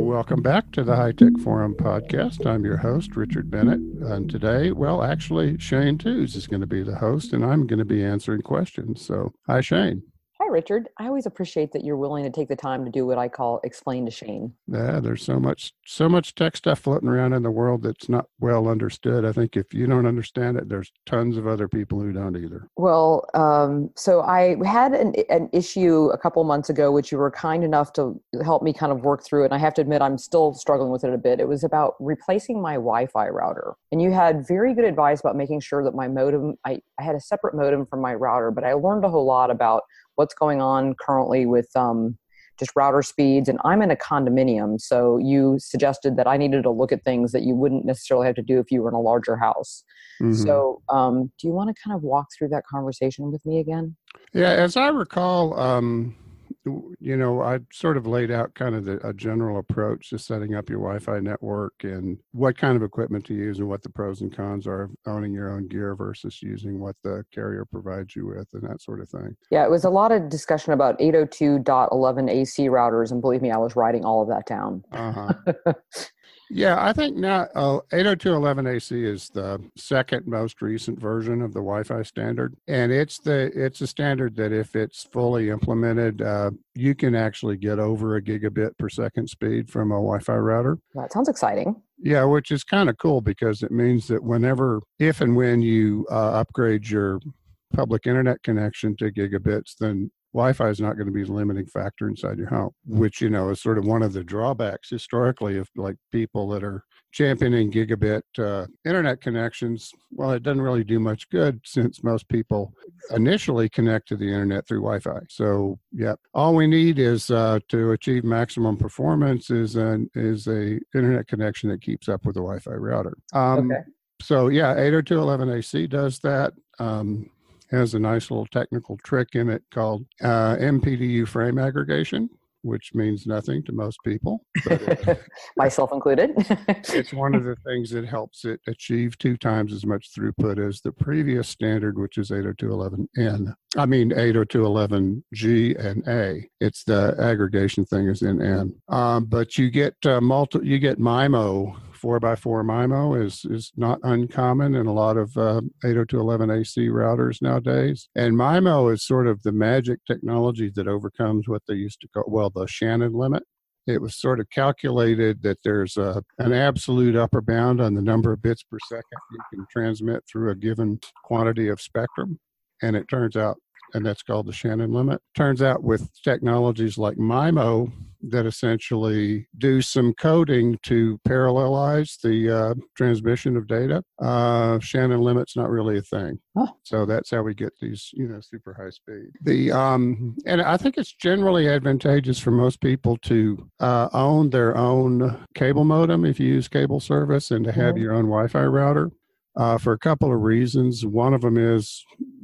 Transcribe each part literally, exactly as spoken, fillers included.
Welcome back to the High Tech Forum podcast. I'm your host, Richard Bennett. And today, well, actually, Shane Tews is going to be the host, and I'm going to be answering questions. So, hi, Shane. Hi, Richard. I always appreciate that you're willing to take the time to do what I call explain to Shane. Yeah, there's so much, so much tech stuff floating around in the world that's not well understood. I think if you don't understand it, there's tons of other people who don't either. Well, um, so I had an, an issue a couple months ago, which you were kind enough to help me kind of work through. And I have to admit, I'm still struggling with it a bit. It was about replacing my Wi-Fi router. And you had very good advice about making sure that my modem, I, I had a separate modem from my router, but I learned a whole lot about what's going on currently with um, just router speeds. And I'm in a condominium. So you suggested that I needed to look at things that you wouldn't necessarily have to do if you were in a larger house. Mm-hmm. So um, do you want to kind of walk through that conversation with me again? Yeah, as I recall, um, you know, I sort of laid out kind of the, a general approach to setting up your Wi-Fi network and what kind of equipment to use and what the pros and cons are of owning your own gear versus using what the carrier provides you with and that sort of thing. Yeah, it was a lot of discussion about eight oh two dot eleven A C routers, and believe me, I was writing all of that down. Uh-huh. Yeah, I think now uh, eight oh two dot eleven A C is the second most recent version of the Wi-Fi standard, and it's the it's a standard that if it's fully implemented, uh, you can actually get over a gigabit per second speed from a Wi-Fi router. That sounds exciting. Yeah, which is kind of cool because it means that whenever, if and when you uh, upgrade your public internet connection to gigabits, then Wi-Fi is not going to be the limiting factor inside your home, which, you know, is sort of one of the drawbacks historically of like people that are championing gigabit uh, internet connections. Well, it doesn't really do much good since most people initially connect to the internet through Wi-Fi. So, yeah, all we need is uh, to achieve maximum performance is an is a internet connection that keeps up with the Wi-Fi router. Um, okay. So, yeah, eight oh two dot eleven A C does that. Um, has a nice little technical trick in it called uh, M P D U frame aggregation, which means nothing to most people. But it, myself included. It's one of the things that helps it achieve two times as much throughput as the previous standard, which is eight oh two dot eleven N. I mean, eight oh two dot eleven G and A. It's the aggregation thing is in N. Um, but you get uh, multi, you get MIMO. four by four MIMO is is not uncommon in a lot of uh, eight oh two dot eleven A C routers nowadays. And MIMO is sort of the magic technology that overcomes what they used to call, well, the Shannon limit. It was sort of calculated that there's a, an absolute upper bound on the number of bits per second you can transmit through a given quantity of spectrum. And it turns out, and that's called the Shannon limit. Turns out with technologies like MIMO that essentially do some coding to parallelize the uh, transmission of data, uh, Shannon limit's not really a thing. Huh. So that's how we get these, you know, super high speed. The um, and I think it's generally advantageous for most people to uh, own their own cable modem if you use cable service and to have mm-hmm. your own Wi-Fi router uh, for a couple of reasons. One of them is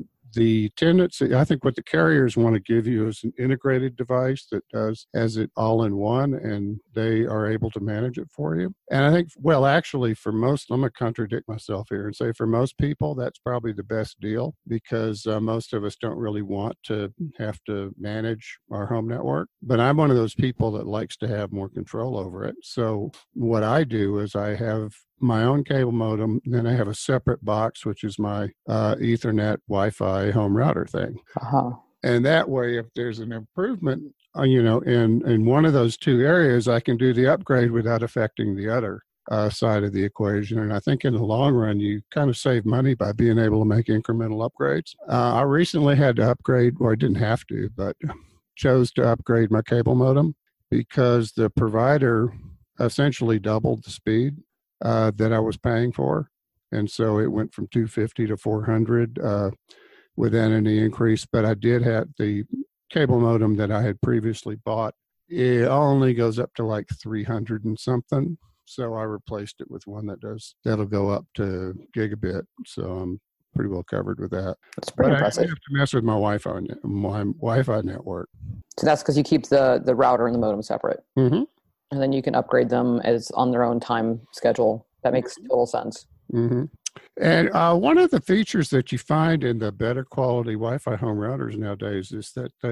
the tendency, I think what the carriers want to give you is an integrated device that does has it all in one, and they are able to manage it for you. And I think, well, actually for most, I'm going to contradict myself here and say for most people, that's probably the best deal because uh, most of us don't really want to have to manage our home network. But I'm one of those people that likes to have more control over it. So what I do is I have my own cable modem, then I have a separate box, which is my uh, Ethernet Wi-Fi home router thing. Uh-huh. And that way, if there's an improvement, uh, you know, in, in one of those two areas, I can do the upgrade without affecting the other uh, side of the equation. And I think in the long run, you kind of save money by being able to make incremental upgrades. Uh, I recently had to upgrade, or I didn't have to, but chose to upgrade my cable modem because the provider essentially doubled the speed Uh, that I was paying for. And so it went from two fifty to four hundred uh, without any increase. But I did have the cable modem that I had previously bought. It only goes up to like three hundred and something. So I replaced it with one that does, that'll go up to gigabit. So I'm pretty well covered with that. That's pretty but impressive. I have to mess with my Wi-Fi, my Wi-Fi network. So that's because you keep the, the router and the modem separate. Mm-hmm. And then you can upgrade them as on their own time schedule. That makes total sense. Mm-hmm. And uh, one of the features that you find in the better quality Wi-Fi home routers nowadays is that they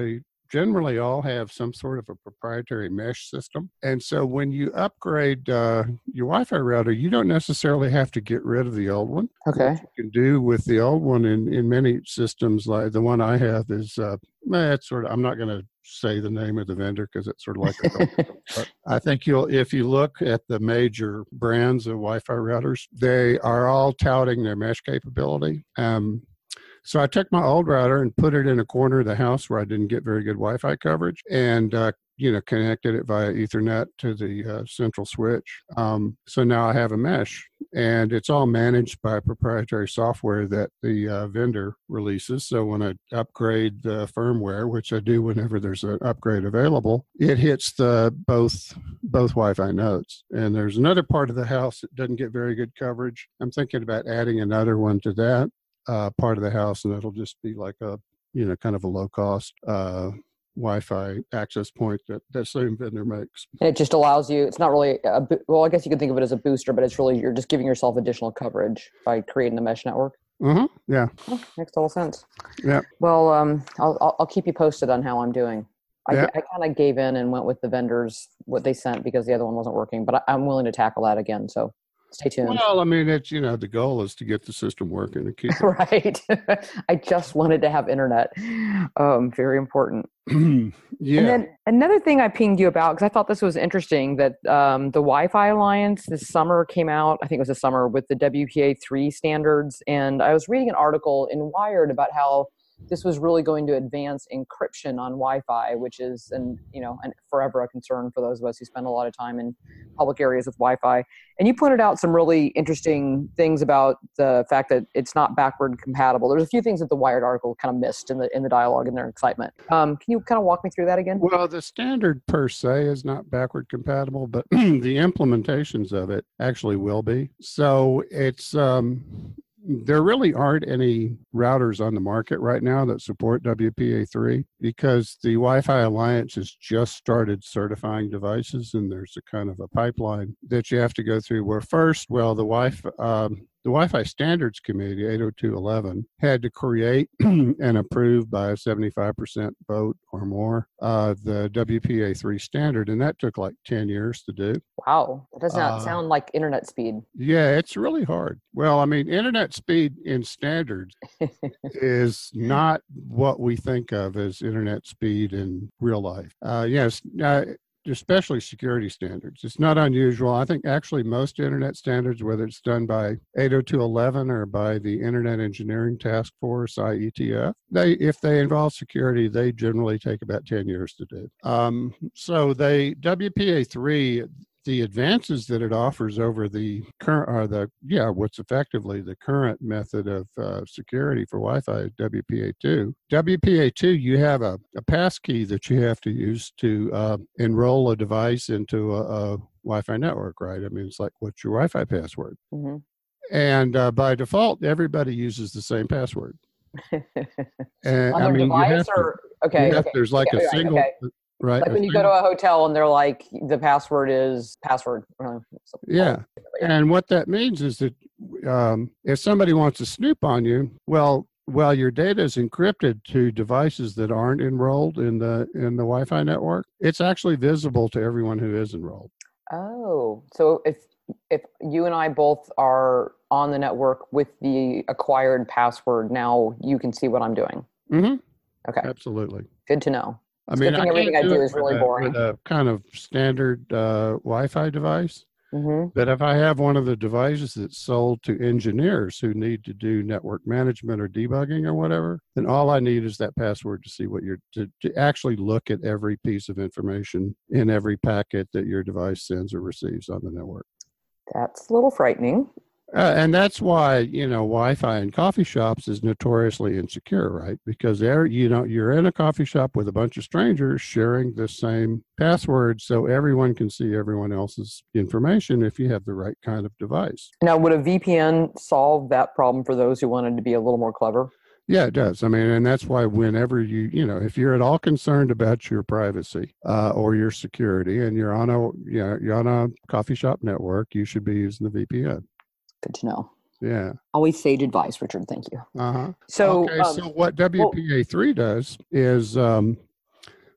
generally all have some sort of a proprietary mesh system. And so when you upgrade uh, your Wi-Fi router, you don't necessarily have to get rid of the old one. Okay. What you can do with the old one in, in many systems, like the one I have is, uh, eh, it's sort of, I'm not going to say the name of the vendor because it's sort of like a but I think you'll, if you look at the major brands of Wi-Fi routers, they are all touting their mesh capability. Um, So I took my old router and put it in a corner of the house where I didn't get very good Wi-Fi coverage, and uh, you know, connected it via Ethernet to the uh, central switch. Um, so now I have a mesh, and it's all managed by proprietary software that the uh, vendor releases. So when I upgrade the firmware, which I do whenever there's an upgrade available, it hits the both both Wi-Fi nodes. And there's another part of the house that doesn't get very good coverage. I'm thinking about adding another one to that uh, part of the house, and it'll just be like a, you know, kind of a low cost uh, Wi-Fi access point that that same vendor makes. And it just allows you, it's not really, a, well, I guess you could think of it as a booster, but it's really, you're just giving yourself additional coverage by creating the mesh network. Mm-hmm. Yeah. Oh, makes total sense. Yeah. Well, um, I'll, I'll, I'll keep you posted on how I'm doing. I, yeah. I kind of gave in and went with the vendors, what they sent, because the other one wasn't working, but I, I'm willing to tackle that again. So stay tuned. Well, I mean, it's, you know, the goal is to get the system working and keep it. Right. I just wanted to have internet. Um, very important. Yeah. And then another thing I pinged you about, because I thought this was interesting, that um, the Wi-Fi Alliance this summer came out, I think it was this summer, with the W P A three standards. And I was reading an article in Wired about how this was really going to advance encryption on Wi-Fi, which is, and you know, and forever a concern for those of us who spend a lot of time in public areas with Wi-Fi. And you pointed out some really interesting things about the fact that it's not backward compatible. There's a few things that the Wired article kind of missed in the in the dialogue and their excitement. Um, can you kind of walk me through that again? Well, the standard per se is not backward compatible, but the implementations of it actually will be. So it's um, there really aren't any routers on the market right now that support W P A three because the Wi-Fi Alliance has just started certifying devices, and there's a kind of a pipeline that you have to go through where first, well, the Wi-Fi, um, the Wi-Fi Standards Committee, eight oh two eleven, had to create and approve by a seventy-five percent vote or more uh, the W P A three standard, and that took like ten years to do. Wow. That does not Uh, sound like internet speed. Yeah, it's really hard. Well, I mean, internet speed in standards is not what we think of as internet speed in real life. Uh, yes, uh, especially security standards. It's not unusual. I think actually most internet standards, whether it's done by eight oh two eleven or by the Internet Engineering Task Force, I E T F, they, if they involve security, they generally take about ten years to do. Um, so they, W P A three, the advances that it offers over the current, or the, yeah, what's effectively the current method of uh, security for Wi-Fi, W P A two. W P A two, you have a, a passkey that you have to use to uh, enroll a device into a, a Wi-Fi network, right? I mean, it's like, what's your Wi-Fi password? Mm-hmm. And uh, by default, everybody uses the same password. And On I their mean, you device have to, or, okay. you have- okay. there's like okay, a right, single, okay. right? Like a when you go single- to a hotel and they're like, the password is password. Yeah. And what that means is that um, if somebody wants to snoop on you, well, while your data is encrypted to devices that aren't enrolled in the in the Wi-Fi network, it's actually visible to everyone who is enrolled. Oh, so if if you and I both are on the network with the acquired password, now you can see what I'm doing. Mm-hmm. Okay. Absolutely. Good to know. I mean, I everything I can't do do it is really with a, boring. with a kind of standard uh, Wi-Fi device. Mm-hmm. But if I have one of the devices that's sold to engineers who need to do network management or debugging or whatever, then all I need is that password to see what you're, to, to actually look at every piece of information in every packet that your device sends or receives on the network. That's a little frightening. Uh, and that's why, you know, Wi-Fi in coffee shops is notoriously insecure, right? Because there, you know, you're in a coffee shop with a bunch of strangers sharing the same password, so everyone can see everyone else's information if you have the right kind of device. Now, would a V P N solve that problem for those who wanted to be a little more clever? Yeah, it does. I mean, and that's why whenever you, you know, if you're at all concerned about your privacy uh, or your security, and you're on a, you know, you're on a coffee shop network, you should be using the V P N. Good to know. Yeah. Always sage advice, Richard. Thank you. Uh-huh. So, okay, um, so what W P A three does is um,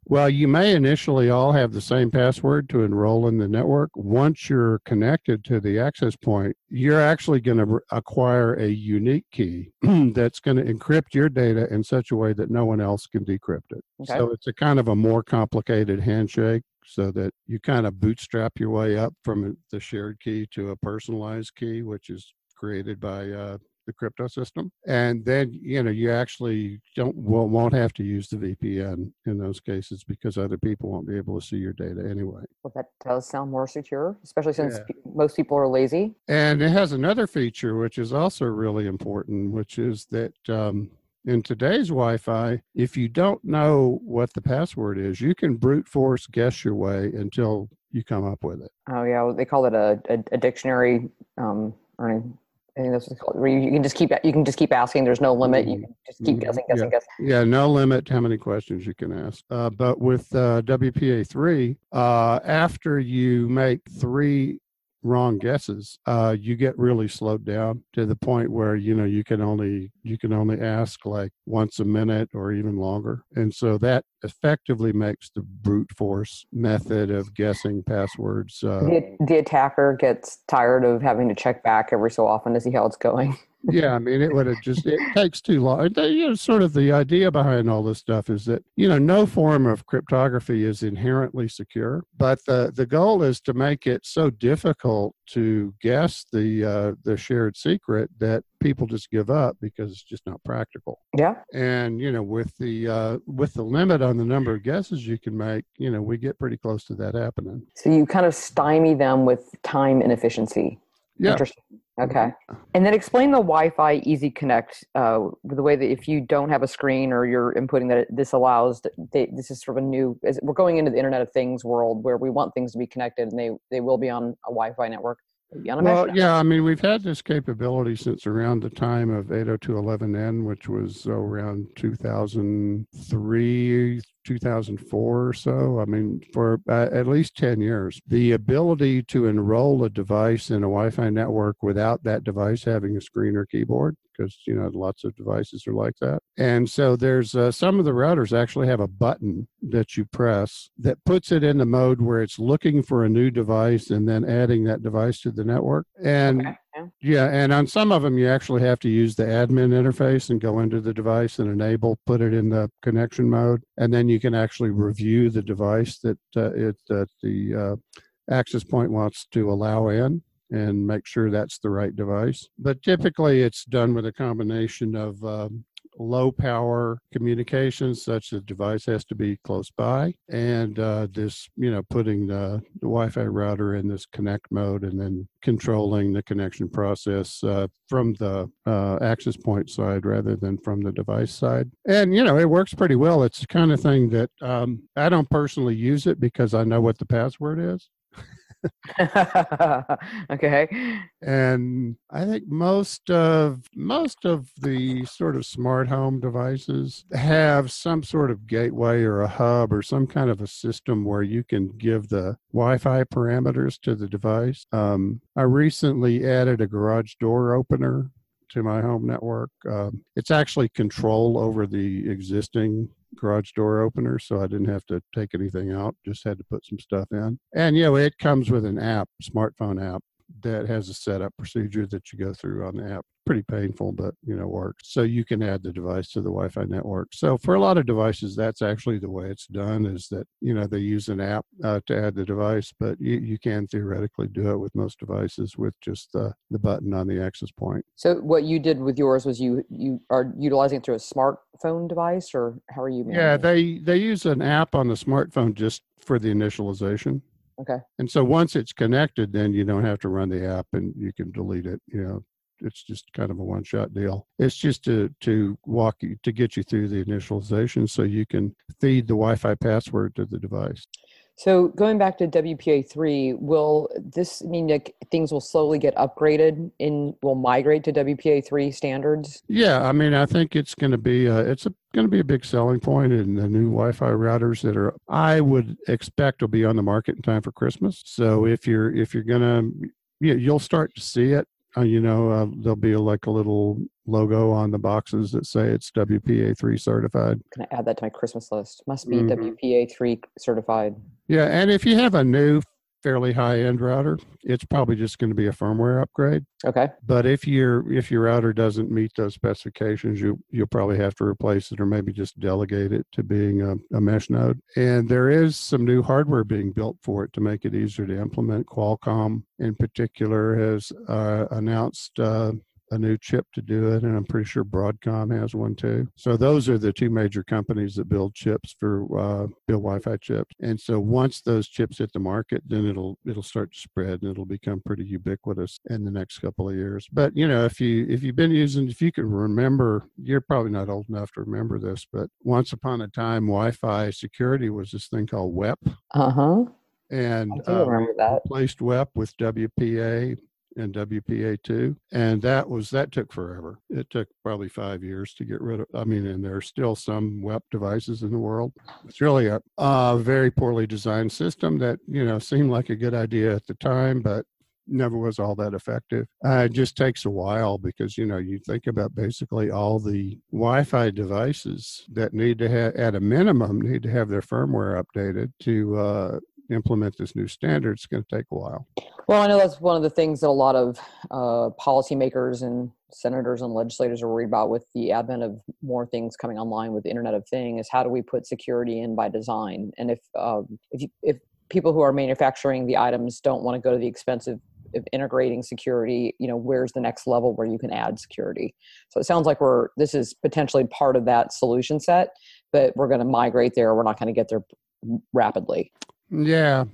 Well, you may initially all have the same password to enroll in the network. Once you're connected to the access point, you're actually going to acquire a unique key that's going to encrypt your data in such a way that no one else can decrypt it. Okay. So it's a kind of a more complicated handshake, so that you kind of bootstrap your way up from the shared key to a personalized key, which is created by uh, the crypto system. And then, you know, you actually don't will, won't have to use the V P N in those cases, because other people won't be able to see your data anyway. Well, that does sound more secure, especially since Yeah. pe- most people are lazy. And it has another feature, which is also really important, which is that um, in today's Wi-Fi, if you don't know what the password is, you can brute force guess your way until you come up with it. Oh yeah, well, they call it a, a, a dictionary. Um, or I think that's what it's called. Where you, you can just keep you can just keep asking. There's no limit. You can just keep Mhm. guessing, guessing, Yeah. guessing. Yeah, no limit to how many questions you can ask. Uh, but with uh, W P A three, uh, after you make three wrong guesses, uh, you get really slowed down to the point where, you know, you can only you can only ask like once a minute or even longer. And so that effectively makes the brute force method of guessing passwords. Uh, The, the attacker gets tired of having to check back every so often to see how it's going. Yeah, I mean, it would have just, it takes too long. The, you know, sort of the idea behind all this stuff is that, you know, no form of cryptography is inherently secure, but the, the goal is to make it so difficult to guess the uh, the shared secret that people just give up because it's just not practical. Yeah. And, you know, with the uh, with the limit on the number of guesses you can make, you know, we get pretty close to that happening. So you kind of stymie them with time inefficiency. Yeah. Interesting. Okay. And then explain the Wi-Fi Easy Connect, uh, the way that if you don't have a screen or you're inputting that it, this allows, they, this is sort of a new, we're going into the Internet of Things world where we want things to be connected and they, they will be on a Wi-Fi network. On a Well, mesh yeah, I mean, we've had this capability since around the time of eight oh two dot eleven n, which was oh, around two thousand three, two thousand four or so. I mean, for uh, at least ten years. The ability to enroll a device in a Wi-Fi network without that device having a screen or keyboard, because, you know, lots of devices are like that. And so there's uh, some of the routers actually have a button that you press that puts it in the mode where it's looking for a new device and then adding that device to the network. And Okay. Yeah. yeah, and on some of them, you actually have to use the admin interface and go into the device and enable, put it in the connection mode, and then you can actually review the device that uh, it that the uh, access point wants to allow in and make sure that's the right device. But typically, it's done with a combination of um, low power communications, such that the device has to be close by, and uh, this, you know, putting the, the Wi-Fi router in this connect mode and then controlling the connection process uh, from the uh, access point side rather than from the device side. And, you know, it works pretty well. It's the kind of thing that um, I don't personally use it because I know what the password is. Okay. And I think most of most of the sort of smart home devices have some sort of gateway or a hub or some kind of a system where you can give the Wi-Fi parameters to the device. Um, I recently added a garage door opener to my home network. Um, it's actually control over the existing garage door opener, so I didn't have to take anything out, just had to put some stuff in. And, you know, it comes with an app, smartphone app, that has a setup procedure that you go through on the app. Pretty painful, but, you know, works. So you can add the device to the Wi-Fi network. So for a lot of devices, that's actually the way it's done, is that, you know, they use an app uh, to add the device, but you, you can theoretically do it with most devices with just the, the button on the access point. So what you did with yours was you you are utilizing it through a smartphone device, or how are you managing? Yeah, they, they use an app on the smartphone just for the initialization. Okay. And so once it's connected, then you don't have to run the app and you can delete it. You know, it's just kind of a one-shot deal. It's just to to walk you, to get you through the initialization so you can feed the Wi-Fi password to the device. So going back to W P A three, will this mean that things will slowly get upgraded in, will migrate to W P A three standards? Yeah, I mean, I think it's going to be a, it's a, going to be a big selling point in the new Wi-Fi routers that are, I would expect will be on the market in time for Christmas. So if you're if you're going to, yeah, you'll start to see it Uh, you know, uh, there'll be like a little logo on the boxes that say it's W P A three certified. Can I add that to my Christmas list? Must be Mhm. W P A three certified. Yeah, and if you have a new, fairly high-end router, it's probably just going to be a firmware upgrade. Okay. But if your if your router doesn't meet those specifications, you you'll probably have to replace it, or maybe just delegate it to being a, a mesh node. And there is some new hardware being built for it to make it easier to implement. Qualcomm, in particular, has uh, announced uh, a new chip to do it, and I'm pretty sure Broadcom has one too. So those are the two major companies that build chips for uh, build Wi-Fi chips. And so once those chips hit the market, then it'll it'll start to spread, and it'll become pretty ubiquitous in the next couple of years. But you know, if you if you've been using, if you can remember, you're probably not old enough to remember this, but once upon a time, Wi-Fi security was this thing called W E P, Uh huh. and I do uh, we remember that. replaced W E P with W P A and W P A two, and that was that took forever. It took probably five years to get rid of. I mean, and there are still some W E P devices in the world. It's really a, a very poorly designed system that, you know, seemed like a good idea at the time, but never was all that effective. Uh, it just takes a while because, you know, you think about basically all the Wi-Fi devices that need to have, at a minimum, need to have their firmware updated to uh, implement this new standard. It's going to take a while. Well, I know that's one of the things that a lot of uh, policymakers and senators and legislators are worried about with the advent of more things coming online with the Internet of Things, is how do we put security in by design? And if um, if you, if people who are manufacturing the items don't want to go to the expense of, of integrating security, you know, where's the next level where you can add security? So it sounds like we're this is potentially part of that solution set, but we're going to migrate there. We're not going to get there rapidly. Yeah.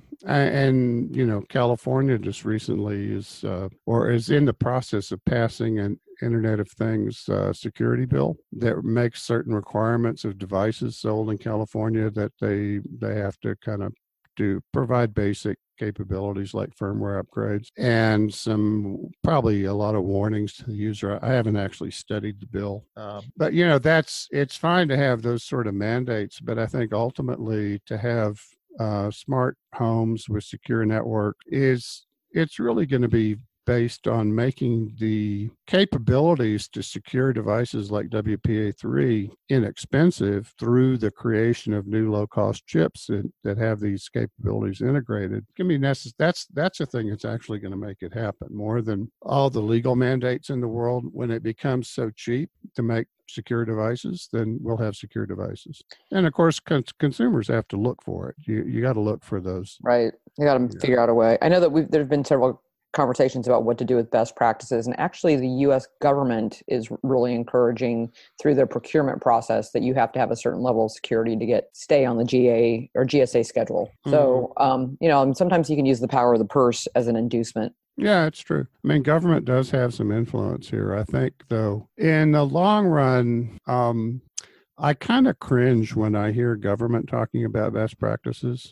And, you know, California just recently is, uh, or is in the process of passing an Internet of Things uh, security bill that makes certain requirements of devices sold in California that they they have to kind of do provide basic capabilities like firmware upgrades and some probably a lot of warnings to the user. I haven't actually studied the bill, uh, but you know, that's it's fine to have those sort of mandates, but I think ultimately to have uh, smart homes with secure network is it's really going to be based on making the capabilities to secure devices like W P A three inexpensive through the creation of new low-cost chips that, that have these capabilities integrated. It can be necess- that's that's a thing that's actually going to make it happen more than all the legal mandates in the world. When it becomes so cheap to make secure devices, then we'll have secure devices. And of course, cons- consumers have to look for it. You you got to look for those. Right. You got to Yeah. figure out a way. I know that we've there've been several conversations about what to do with best practices, and actually the U S government is really encouraging through their procurement process that you have to have a certain level of security to get stay on the G A or G S A schedule. Mm-hmm. So um, you know, and sometimes you can use the power of the purse as an inducement. Yeah, it's true. I mean, government does have some influence here. I think, though, in the long run, um, I kind of cringe when I hear government talking about best practices.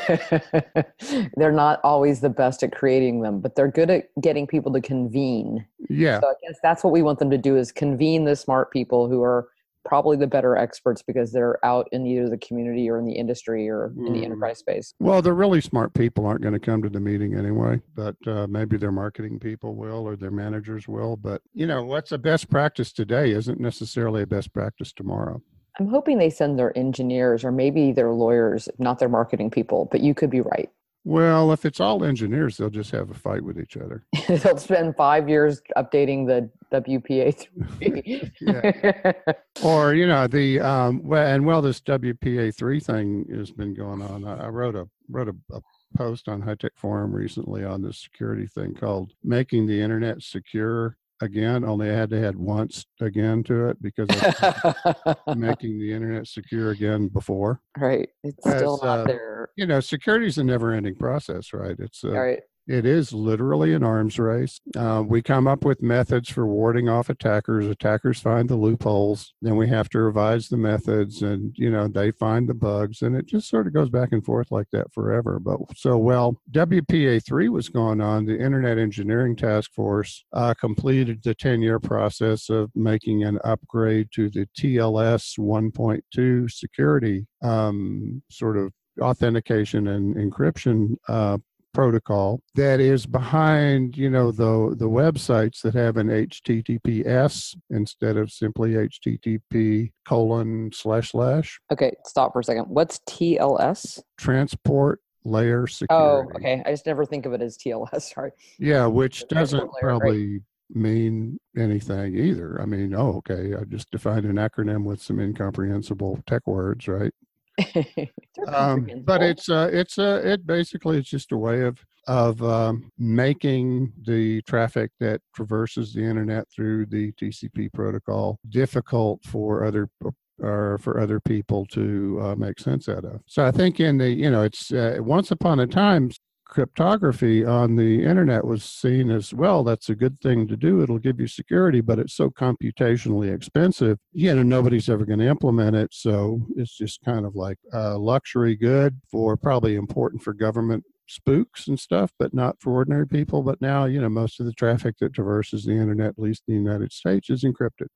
They're not always the best at creating them, but they're good at getting people to convene. Yeah. So I guess that's what we want them to do, is convene the smart people who are probably the better experts because they're out in either the community or in the industry or in the enterprise space. Well, the really smart people aren't going to come to the meeting anyway, but uh, maybe their marketing people will or their managers will. But, you know, what's a best practice today isn't necessarily a best practice tomorrow. I'm hoping they send their engineers or maybe their lawyers, not their marketing people, but you could be right. Well, if it's all engineers, they'll just have a fight with each other. They'll spend five years updating the W P A three. Yeah. Or, you know, the, um, well, and well, this W P A three thing has been going on. I, I wrote a, wrote a, a post on High Tech Forum recently on this security thing called Making the Internet Secure Again, only I had to add once again to it because of making the internet secure again before. Right. It's As, still not uh, there. You know, security is a never ending process, right? It's uh, Right. It is literally an arms race. Uh, we come up with methods for warding off attackers. Attackers find the loopholes. Then we have to revise the methods, and you know they find the bugs, and it just sort of goes back and forth like that forever. But so while W P A three was going on, the Internet Engineering Task Force uh, completed the ten-year process of making an upgrade to the T L S one point two security um, sort of authentication and encryption uh, protocol that is behind, you know, the the websites that have an H T T P S instead of simply H T T P colon slash slash. Okay, stop for a second. What's T L S? Transport Layer Oh, Security. okay. I just never think of it as T L S. Sorry. Yeah, which The transport doesn't layer, right. probably mean anything either. I mean, oh, okay, I just defined an acronym with some incomprehensible tech words, right? They're Um, but comprehensible. it's uh, it's uh, it basically it's just a way of of um, making the traffic that traverses the internet through the T C P protocol difficult for other or for other people to uh, make sense out of. So I think in the you know it's uh, once upon a time cryptography on the internet was seen as, well, that's a good thing to do. It'll give you security, but it's so computationally expensive. You know, nobody's ever going to implement it. So it's just kind of like a luxury good for probably important for government spooks and stuff, but not for ordinary people. But now, you know, most of the traffic that traverses the internet, at least in the United States, is encrypted.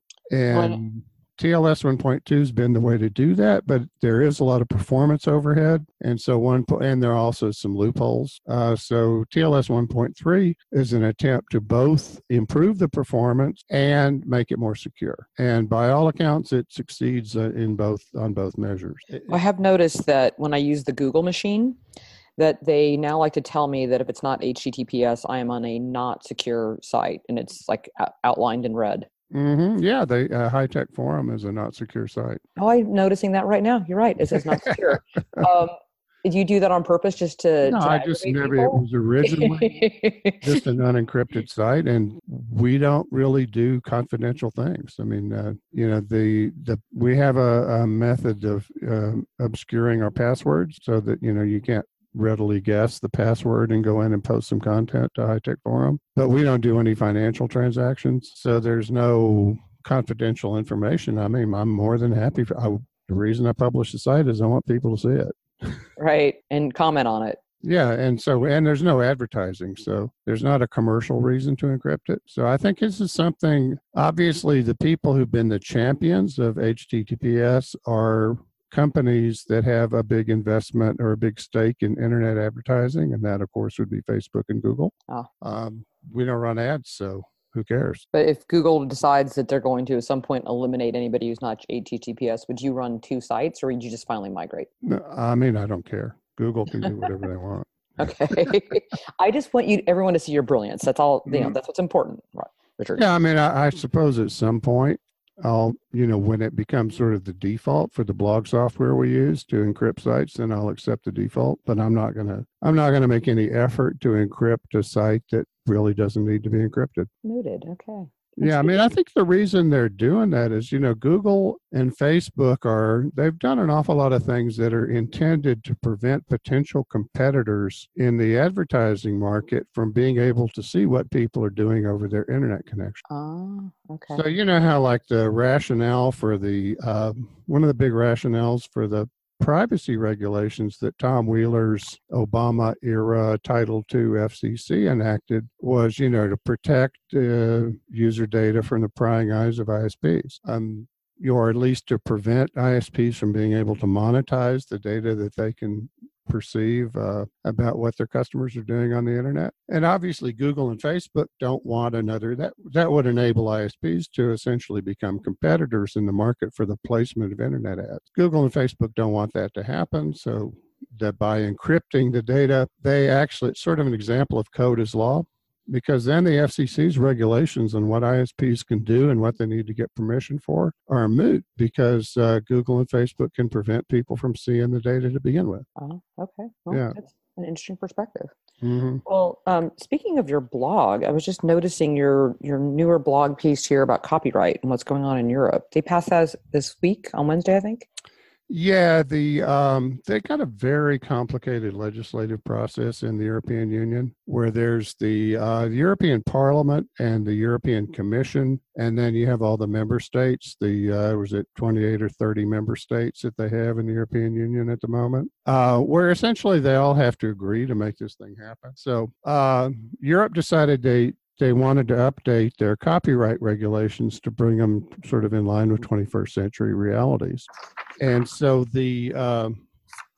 And T L S one point two has been the way to do that, but there is a lot of performance overhead, and so one and there are also some loopholes. Uh, so T L S one point three is an attempt to both improve the performance and make it more secure. And by all accounts, it succeeds uh, in both on both measures. I have noticed that when I use the Google machine, that they now like to tell me that if it's not H T T P S, I am on a not secure site, and it's like outlined in red. Mm-hmm. Yeah, the uh, High Tech Forum is a not secure site. Oh, I'm noticing that right now. You're right. It says not secure. um, did you do that on purpose just to? No, to I just never. people? It was originally just an unencrypted site, and we don't really do confidential things. I mean, uh, you know, the the we have a, a method of uh, obscuring our passwords so that you know you can't readily guess the password and go in and post some content to High Tech Forum. But we don't do any financial transactions, so there's no confidential information. I mean, I'm more than happy. For, I, the reason I publish the site is I want people to see it. Right, and comment on it. Yeah, and so and there's no advertising, so there's not a commercial reason to encrypt it. So I think this is something. Obviously, the people who've been the champions of H T T P S are companies that have a big investment or a big stake in internet advertising, and that, of course, would be Facebook and Google. Oh. Um, we don't run ads, so who cares? But if Google decides that they're going to at some point eliminate anybody who's not H T T P S, would you run two sites, or would you just finally migrate? No, I mean, I don't care. Google can do whatever they want. Okay. I just want you, everyone to see your brilliance. That's all, you know, that's what's important, right, Richard? Yeah, I mean, I, I suppose at some point, I'll, you know, when it becomes sort of the default for the blog software we use to encrypt sites, then I'll accept the default. But I'm not gonna, I'm not gonna make any effort to encrypt a site that really doesn't need to be encrypted. Noted. Okay. Yeah, I mean, I think the reason they're doing that is, you know, Google and Facebook are, they've done an awful lot of things that are intended to prevent potential competitors in the advertising market from being able to see what people are doing over their internet connection. Oh, okay. So, you know how like the rationale for the, uh, one of the big rationales for the privacy regulations that Tom Wheeler's Obama era Title two F C C enacted was, you know, to protect uh, user data from the prying eyes of I S Ps. Um, or at least to prevent I S Ps from being able to monetize the data that they can perceive uh, about what their customers are doing on the internet. And obviously Google and Facebook don't want another, that that would enable I S Ps to essentially become competitors in the market for the placement of internet ads. Google and Facebook don't want that to happen, so that by encrypting the data, they actually, it's sort of an example of code is law, because then the F C C's regulations on what I S Ps can do and what they need to get permission for are moot, because uh, Google and Facebook can prevent people from seeing the data to begin with. Oh, okay. Well, yeah. That's an interesting perspective. Mm-hmm. Well, um, speaking of your blog, I was just noticing your your newer blog piece here about copyright and what's going on in Europe. They passed that this week on Wednesday, I think. Yeah, the um, they got a very complicated legislative process in the European Union, where there's the, uh, the European Parliament and the European Commission, and then you have all the member states. The uh, was it twenty-eight or thirty member states that they have in the European Union at the moment, uh, where essentially they all have to agree to make this thing happen. So uh, Europe decided they. They wanted to update their copyright regulations to bring them sort of in line with twenty-first century realities. And so the uh,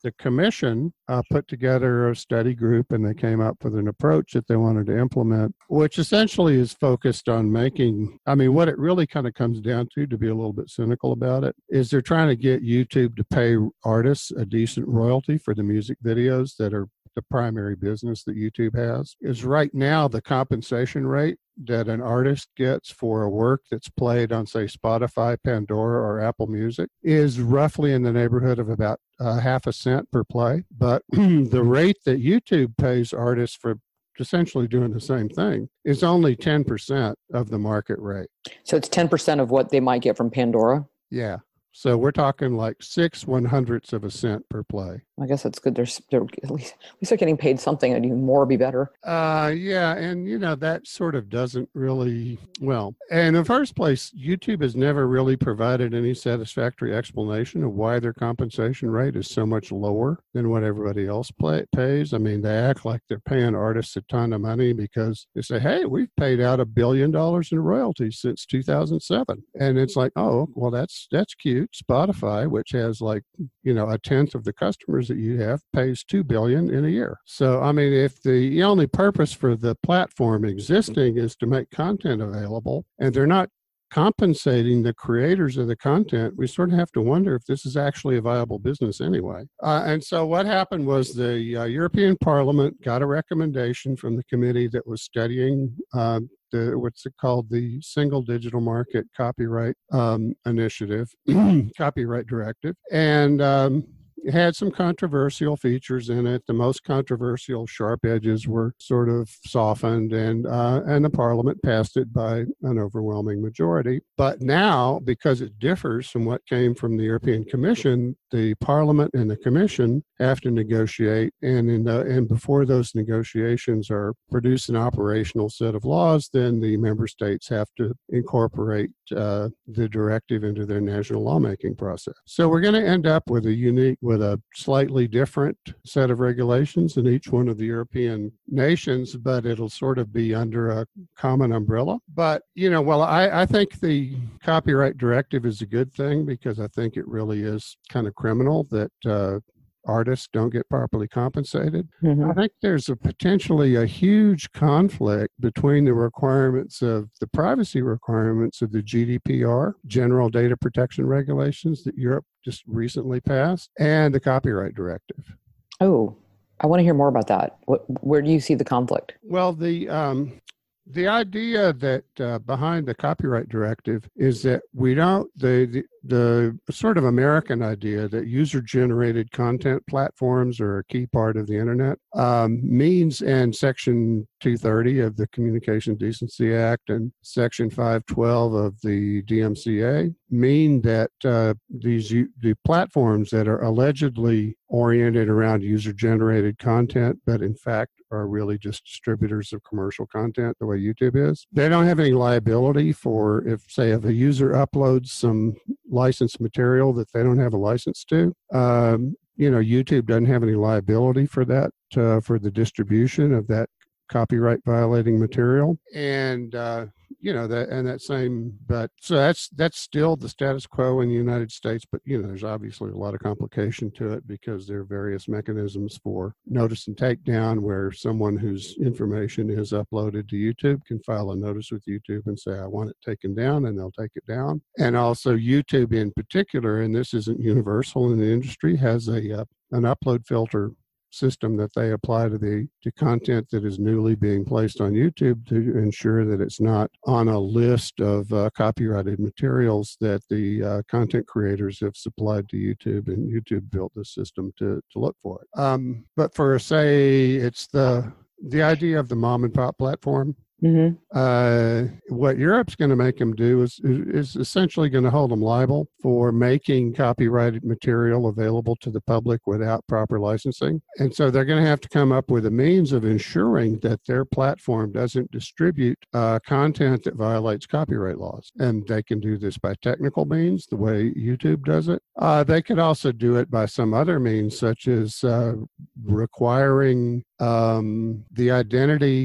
the commission uh, put together a study group, and they came up with an approach that they wanted to implement, which essentially is focused on making, I mean, what it really kind of comes down to, to be a little bit cynical about it, is they're trying to get YouTube to pay artists a decent royalty for the music videos that are the primary business that YouTube has. Is right now the compensation rate that an artist gets for a work that's played on, say, Spotify, Pandora, or Apple Music is roughly in the neighborhood of about uh, half a cent per play. But the rate that YouTube pays artists for essentially doing the same thing is only ten percent of the market rate. So it's ten percent of what they might get from Pandora? Yeah. So we're talking like six one hundredths of a cent per play. I guess that's good. They're, they're at least at least they're getting paid something, and even more would be better. Uh, yeah, and you know that sort of doesn't really well. In the first place, YouTube has never really provided any satisfactory explanation of why their compensation rate is so much lower than what everybody else play, pays. I mean, they act like they're paying artists a ton of money because they say, "Hey, we've paid out a billion dollars in royalties since two thousand seven," and it's like, "Oh, well, that's that's cute." Spotify, which has like you know a tenth of the customers that you have, pays two billion dollars in a year. So, I mean, if the only purpose for the platform existing is to make content available, and they're not compensating the creators of the content, we sort of have to wonder if this is actually a viable business anyway. Uh, and so what happened was the uh, European Parliament got a recommendation from the committee that was studying uh, the, what's it called, the Single Digital Market Copyright um, Initiative, Copyright Directive, and um, it had some controversial features in it. The most controversial sharp edges were sort of softened, and uh, and the Parliament passed it by an overwhelming majority. But now, because it differs from what came from the European Commission, the Parliament and the Commission have to negotiate, and in the, and before those negotiations are produce an operational set of laws, then the member states have to incorporate uh, the directive into their national lawmaking process. So we're going to end up with a unique, with a slightly different set of regulations in each one of the European nations, but it'll sort of be under a common umbrella. But, you know, well, I, I think the copyright directive is a good thing because I think it really is kind of criminal that uh, artists don't get properly compensated. Mm-hmm. I think there's a potentially a huge conflict between the requirements of the privacy requirements of the G D P R, General Data Protection Regulations that Europe just recently passed, and the copyright directive. Oh, I want to hear more about that. What, where do you see the conflict? Well, the um, the idea that uh, behind the copyright directive is that we don't, the, the the sort of American idea that user-generated content platforms are a key part of the internet um, means, and Section two thirty of the Communications Decency Act and Section five twelve of the D M C A mean that uh, these the platforms that are allegedly oriented around user-generated content, but in fact are really just distributors of commercial content the way YouTube is, they don't have any liability for if, say, if a user uploads some licensed material that they don't have a license to. Um, you know, YouTube doesn't have any liability for that, uh, for the distribution of that copyright violating material. And, uh, you know, that, and that same, but so that's, that's still the status quo in the United States, but, you know, there's obviously a lot of complication to it because there are various mechanisms for notice and takedown where someone whose information is uploaded to YouTube can file a notice with YouTube and say, I want it taken down, and they'll take it down. And also YouTube in particular, and this isn't universal in the industry, has a, uh, an upload filter system that they apply to the to content that is newly being placed on YouTube to ensure that it's not on a list of uh, copyrighted materials that the uh, content creators have supplied to YouTube, and YouTube built this system to to look for it. Um, but for say it's the the idea of the mom and pop platform. Mm-hmm. Uh, what Europe's going to make them do is, is essentially going to hold them liable for making copyrighted material available to the public without proper licensing. And so they're going to have to come up with a means of ensuring that their platform doesn't distribute uh, content that violates copyright laws. And they can do this by technical means, the way YouTube does it. Uh, they could also do it by some other means, such as uh, requiring um, the identity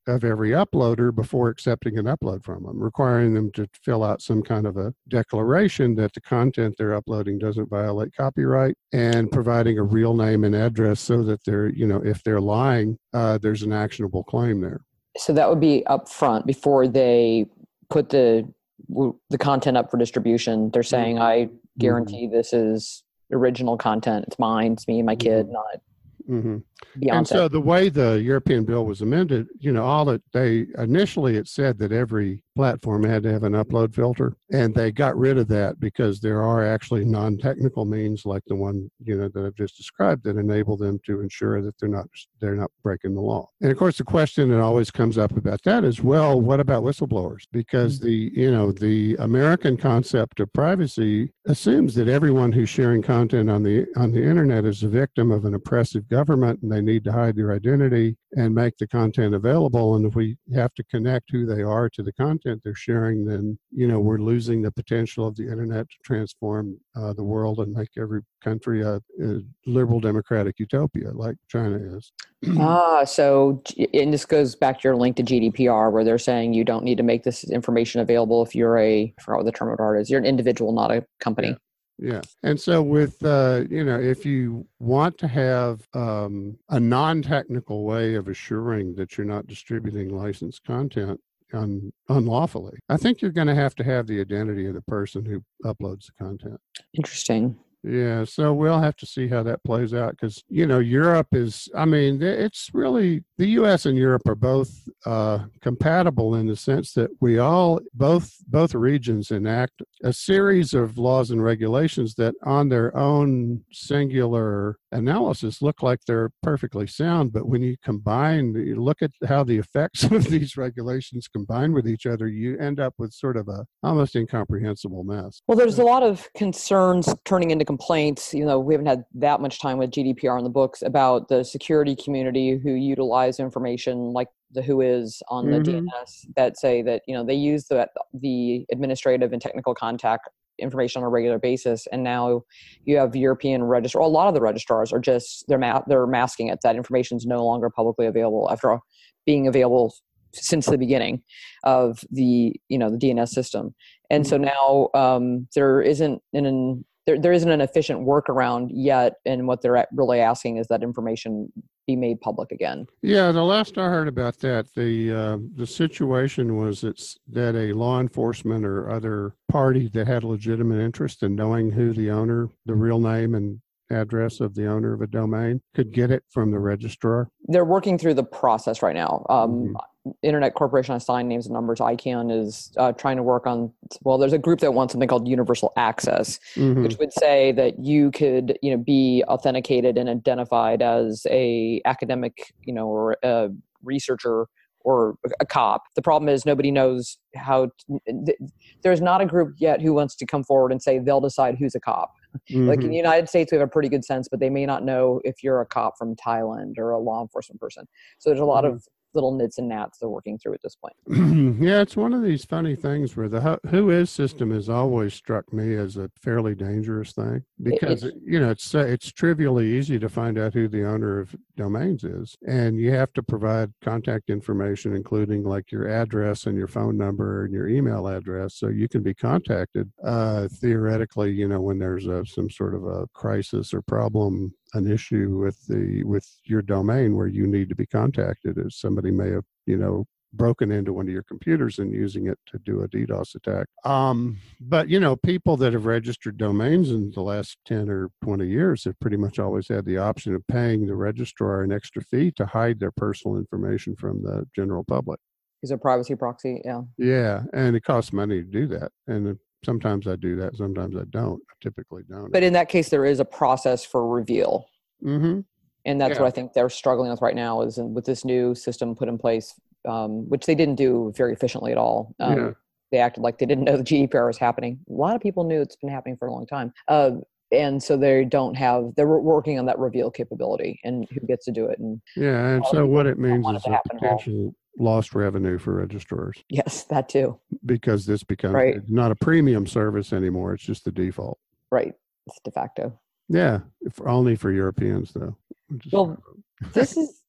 of every uploader before accepting an upload from them, requiring them to fill out some kind of a declaration that the content they're uploading doesn't violate copyright, and providing a real name and address so that they're, you know, if they're lying, uh, there's an actionable claim there. So that would be up front before they put the the content up for distribution. They're saying, I guarantee mm-hmm. this is original content. It's mine. It's me and my kid, mm-hmm. not mm-hmm. Beyonce. And so the way the European bill was amended, you know, all that they initially it said that every platform had to have an upload filter, and they got rid of that because there are actually non-technical means like the one, you know, that I've just described that enable them to ensure that they're not they're not breaking the law. And of course, the question that always comes up about that is, well, what about whistleblowers? Because the, you know, the American concept of privacy assumes that everyone who's sharing content on the on the internet is a victim of an oppressive government, and they need to hide their identity and make the content available. And if we have to connect who they are to the content they're sharing, then, you know, we're losing the potential of the internet to transform uh, the world and make every country a, a liberal democratic utopia like China is. Ah, so, and this goes back to your link to G D P R, where they're saying you don't need to make this information available if you're a, I forgot what the term of art is, you're an individual, not a company. Yeah. Yeah. And so with, uh, you know, if you want to have um, a non-technical way of assuring that you're not distributing licensed content un- unlawfully, I think you're going to have to have the identity of the person who uploads the content. Interesting. Yeah, so we'll have to see how that plays out because, you know, Europe is, I mean, it's really, the U S and Europe are both uh, compatible in the sense that we all, both both regions enact a series of laws and regulations that on their own singular analysis look like they're perfectly sound. But when you combine, you look at how the effects of these regulations combine with each other, you end up with sort of a almost incomprehensible mess. Well, there's a lot of concerns turning into complaints. You know, we haven't had that much time with G D P R in the books about the security community who utilize information like the W H O is on the mm-hmm. D N S that say that, you know, they use the, the administrative and technical contact information on a regular basis. And now you have European registrar, a lot of the registrars are just, they're, ma- they're masking it. That information is no longer publicly available after all being available since the beginning of the, you know, the D N S system. And mm-hmm. so now um, there isn't an, an There, there isn't an efficient workaround yet, and what they're really asking is that information be made public again. Yeah, the last I heard about that, the uh, the situation was it's that a law enforcement or other party that had a legitimate interest in knowing who the owner, the real name and address of the owner of a domain, could get it from the registrar. They're working through the process right now. Um, mm-hmm. Internet Corporation Assigned Names and Numbers, I CANN, is uh, trying to work on, well, there's a group that wants something called universal access, mm-hmm. which would say that you could, you know, be authenticated and identified as a academic, you know, or a researcher or a cop. The problem is nobody knows how, to, there's not a group yet who wants to come forward and say they'll decide who's a cop. Mm-hmm. Like in the United States, we have a pretty good sense, but they may not know if you're a cop from Thailand or a law enforcement person. So there's a lot mm-hmm. of little nits and gnats they're working through at this point. Yeah, it's one of these funny things where the W H O system has always struck me as a fairly dangerous thing because, it, you know, it's it's trivially easy to find out who the owner of domains is. And you have to provide contact information, including like your address and your phone number and your email address, so you can be contacted uh, theoretically, you know, when there's a, some sort of a crisis or problem, an issue with the with your domain where you need to be contacted as somebody may have, you know, broken into one of your computers and using it to do a DDoS attack. Um, but, you know, people that have registered domains in the last ten or twenty years have pretty much always had the option of paying the registrar an extra fee to hide their personal information from the general public. Is a privacy proxy, yeah. Yeah, and it costs money to do that. And sometimes I do that, sometimes I don't. I typically don't. But in that case, there is a process for reveal. Mm-hmm. And that's yeah. what I think they're struggling with right now is with this new system put in place, um, which they didn't do very efficiently at all. Um, yeah. They acted like they didn't know the G D P R was happening. A lot of people knew it's been happening for a long time. Uh, and so they don't have, they're working on that reveal capability and who gets to do it. And yeah, and so what it means is a potential lost revenue for registrars. Yes, that too. Because this becomes right. not a premium service anymore. It's just the default. Right. It's de facto. Yeah. If only for Europeans, though. Well, this is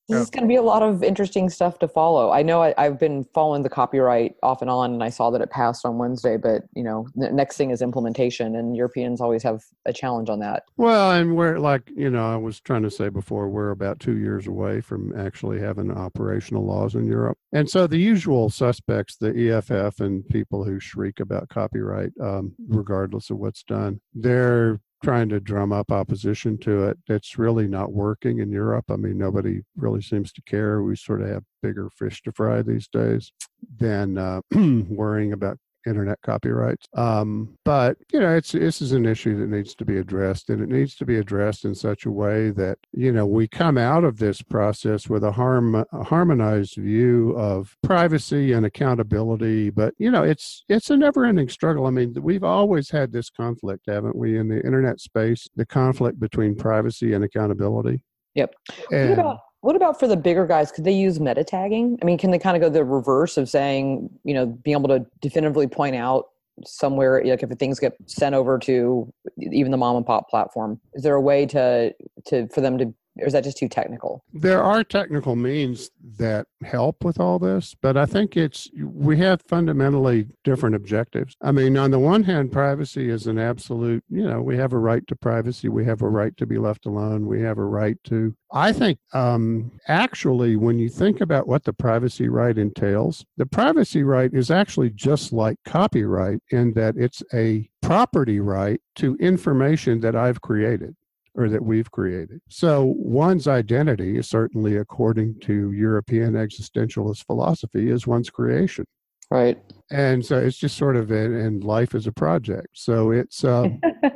This is going to be a lot of interesting stuff to follow. I know I, I've been following the copyright off and on, and I saw that it passed on Wednesday, but, you know, the next thing is implementation, and Europeans always have a challenge on that. Well, and we're like, you know, I was trying to say before, we're about two years away from actually having operational laws in Europe. And so the usual suspects, the E F F and people who shriek about copyright, um, regardless of what's done, they're trying to drum up opposition to it. It's really not working in Europe. I mean, nobody really seems to care. We sort of have bigger fish to fry these days than uh, worrying about internet copyrights. Um, but, you know, it's this is an issue that needs to be addressed, and it needs to be addressed in such a way that, you know, we come out of this process with a, harm, a harmonized view of privacy and accountability. But, you know, it's it's a never-ending struggle. I mean, we've always had this conflict, haven't we, in the internet space, the conflict between privacy and accountability. Yep. And, what about What about for the bigger guys? Could they use meta tagging? I mean, can they kind of go the reverse of saying, you know, being able to definitively point out somewhere, like if things get sent over to even the mom and pop platform? Is there a way to to for them to, or is that just too technical? There are technical means that help with all this, but I think it's we have fundamentally different objectives. I mean, on the one hand, privacy is an absolute, you know, we have a right to privacy. We have a right to be left alone. We have a right to, I think, um, actually, when you think about what the privacy right entails, the privacy right is actually just like copyright in that it's a property right to information that I've created, or that we've created. So one's identity is certainly, according to European existentialist philosophy, is one's creation. Right. And so it's just sort of, in, in life as a project. So it's, um,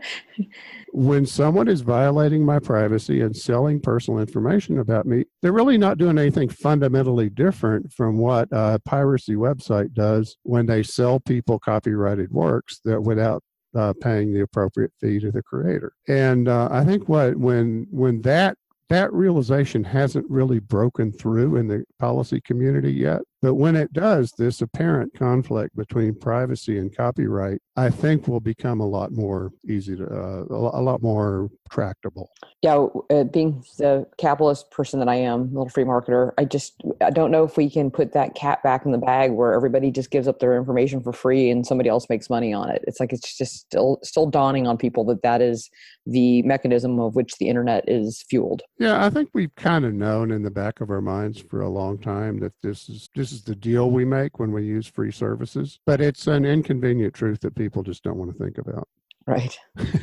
when someone is violating my privacy and selling personal information about me, they're really not doing anything fundamentally different from what a piracy website does when they sell people copyrighted works that without Uh, paying the appropriate fee to the creator. And uh, I think what when when that that realization hasn't really broken through in the policy community yet, but when it does, this apparent conflict between privacy and copyright, I think, will become a lot more easy to, uh, a lot more tractable. Yeah, uh, being the capitalist person that I am, little free marketer, I just I don't know if we can put that cat back in the bag where everybody just gives up their information for free and somebody else makes money on it. It's like it's just still still dawning on people that that is the mechanism of which the internet is fueled. Yeah, I think we've kind of known in the back of our minds for a long time that this is this is the deal we make when we use free services, but it's an inconvenient truth that people just don't want to think about. Right.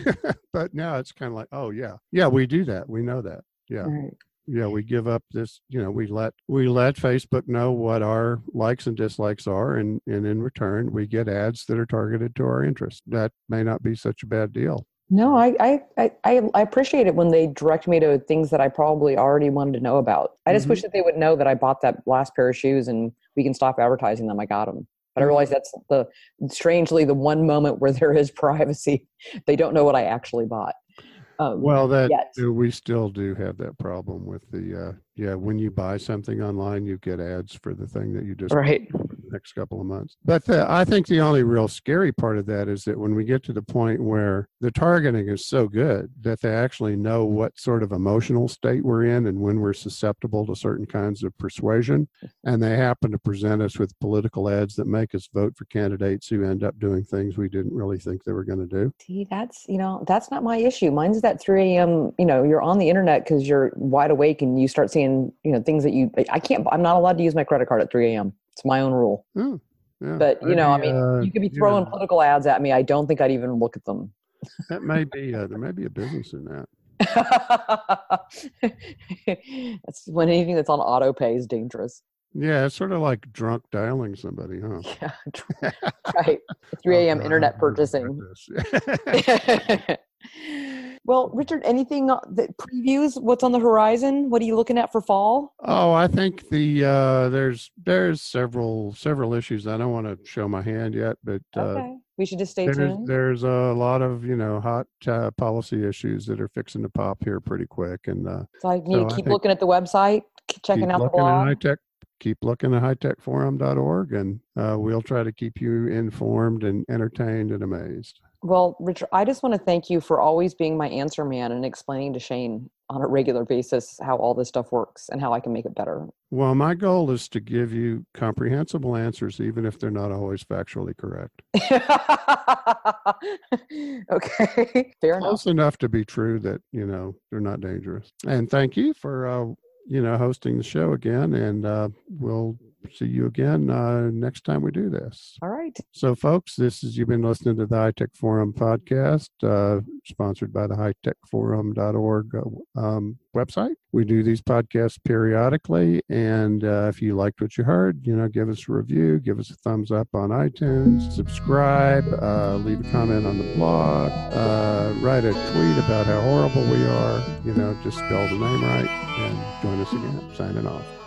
But now it's kind of like, oh yeah, yeah, we do that. We know that. Yeah. Right. Yeah, we give up this, you know, we let we let Facebook know what our likes and dislikes are, and, and in return we get ads that are targeted to our interests. That may not be such a bad deal. No, I, I, I, I appreciate it when they direct me to things that I probably already wanted to know about. I just Mhm. wish that they would know that I bought that last pair of shoes and we can stop advertising them. I got them. But I Mhm. realize that's the, strangely, the one moment where there is privacy. They don't know what I actually bought. Um, Well, that yet. we still do have that problem with the, uh, yeah, when you buy something online, you get ads for the thing that you just Right. bought for the next couple of months. But the, I think the only real scary part of that is that when we get to the point where the targeting is so good that they actually know what sort of emotional state we're in and when we're susceptible to certain kinds of persuasion, and they happen to present us with political ads that make us vote for candidates who end up doing things we didn't really think they were going to do. See, that's, you know, that's not my issue. Mine's that three a.m., you know, you're on the internet because you're wide awake and you start seeing, you know, things that you, I can't, I'm not allowed to use my credit card at three a.m. It's my own rule. Oh, yeah. But, you know, I Maybe, mean, uh, you could be you throwing know, political ads at me. I don't think I'd even look at them. that may be, uh, there may be a business in that. That's when anything that's on auto pay is dangerous. Yeah, it's sort of like drunk dialing somebody, huh? Yeah, right. three a.m. Oh, internet God, I purchasing. regret this. Well, Richard, anything that previews what's on the horizon? What are you looking at for fall? Oh, I think the uh, there's there's several several issues. I don't want to show my hand yet, but uh, Okay, we should just stay there's tuned. there's a lot of you know hot uh, policy issues that are fixing to pop here pretty quick, and uh, So I need so I to keep think looking at the website, keep checking keep out the looking at blog. high tech. Keep looking at high tech forum dot org, and uh, we'll try to keep you informed and entertained and amazed. Well, Richard, I just want to thank you for always being my answer man and explaining to Shane on a regular basis how all this stuff works and how I can make it better. Well, my goal is to give you comprehensible answers, even if they're not always factually correct. Okay, fair enough. Close enough to be true that, you know, they're not dangerous. And thank you for, uh, you know, hosting the show again. And uh, we'll see you again uh, next time we do this. All right. So, folks, this is, you've been listening to the High Tech Forum podcast, uh, sponsored by the high tech forum dot org um, website. We do these podcasts periodically, and uh, if you liked what you heard, you know, give us a review, give us a thumbs up on iTunes, subscribe, uh, leave a comment on the blog, uh, write a tweet about how horrible we are, you know, just spell the name right, and join us again. Signing off.